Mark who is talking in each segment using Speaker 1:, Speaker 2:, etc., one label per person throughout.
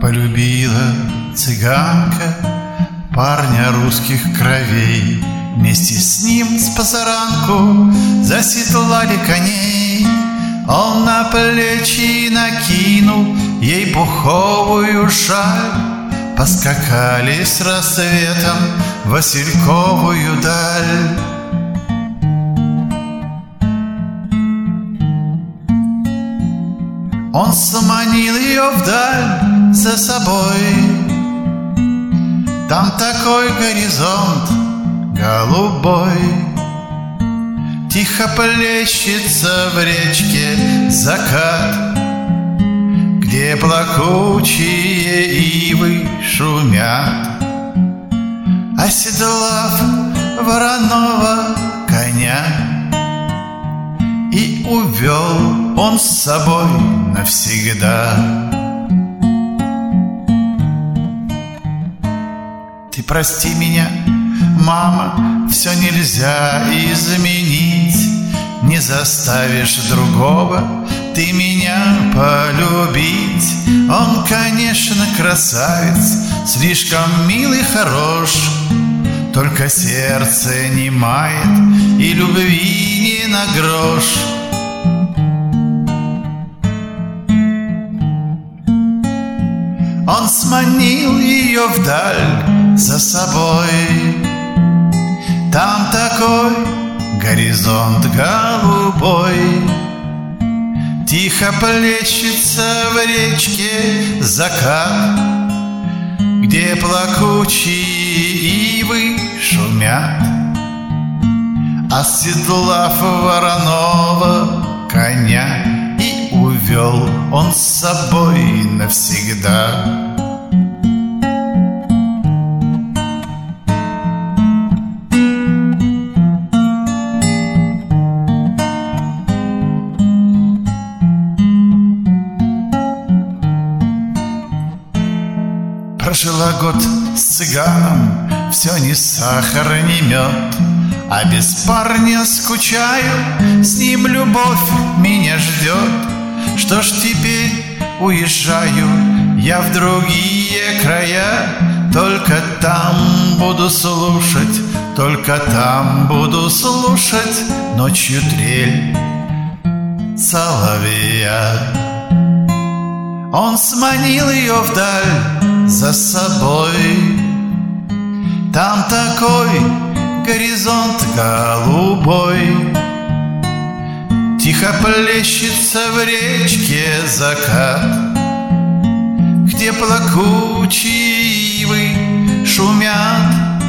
Speaker 1: Полюбила цыганка парня русских кровей. Вместе с ним с позаранку заседлали коней. Он на плечи накинул ей пуховую шаль. Поскакали с рассветом в васильковую даль. Он сманил ее вдаль за собой. Там такой горизонт голубой. Тихо плещется в речке закат, где плакучие ивы шумят. Оседлав вороного коня, и увел он с собой навсегда. Ты прости меня, мама, все нельзя изменить. Не заставишь другого ты меня полюбить. Он, конечно, красавец, слишком милый, хорош, только сердце не мает и любви не на грош. Он сманил ее вдаль за собой. Там такой горизонт голубой. Тихо плещется в речке закат, где плакучие ивы шумят. Оседлав вороного коня, и увел он с собой навсегда. Прожила год с цыганом, все ни сахар, ни мед, а без парня скучаю, с ним любовь меня ждет. Что ж теперь уезжаю я в другие края, только там буду слушать, только там буду слушать ночью трель соловья. Он сманил ее вдаль за собой. Там такой горизонт голубой. Тихо плещется в речке закат, где плакучие ивы шумят.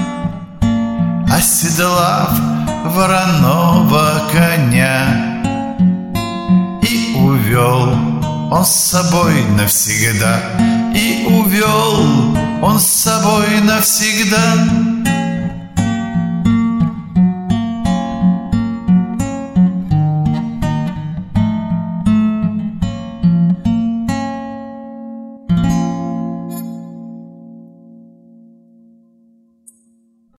Speaker 1: Оседлав вороного коня, и увел он с собой навсегда, и увел он с собой навсегда.